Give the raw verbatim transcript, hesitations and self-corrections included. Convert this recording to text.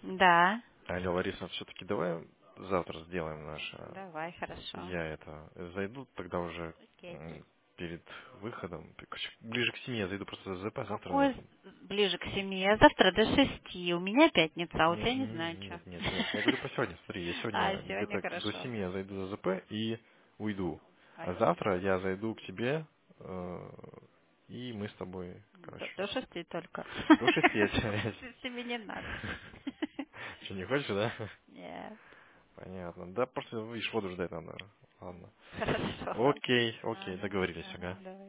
Да. Алло, Лариса, все-таки давай завтра сделаем наше. Давай, хорошо. Я это зайду тогда уже Окей. м, перед выходом. Короче, ближе к семье я зайду просто за ЗП, завтра. Какой с- ближе к семи? А завтра до шести. У меня пятница, а у Не- тебя не знаю, не- что. Нет, нет, нет. Я говорю про сегодня. Смотри, я А, сегодня сегодня где-то до хорошо. семи я зайду за ЗП и уйду. А Окей. завтра я зайду к тебе, э, и мы с тобой, До, короче, до шести только. до шести я тебя. С семи не надо. Что, не хочешь, да? Нет. Понятно. Да, просто, видишь, воду ждать надо. Ладно. Хорошо. Окей, окей, Ага, договорились, ага, ага. давай.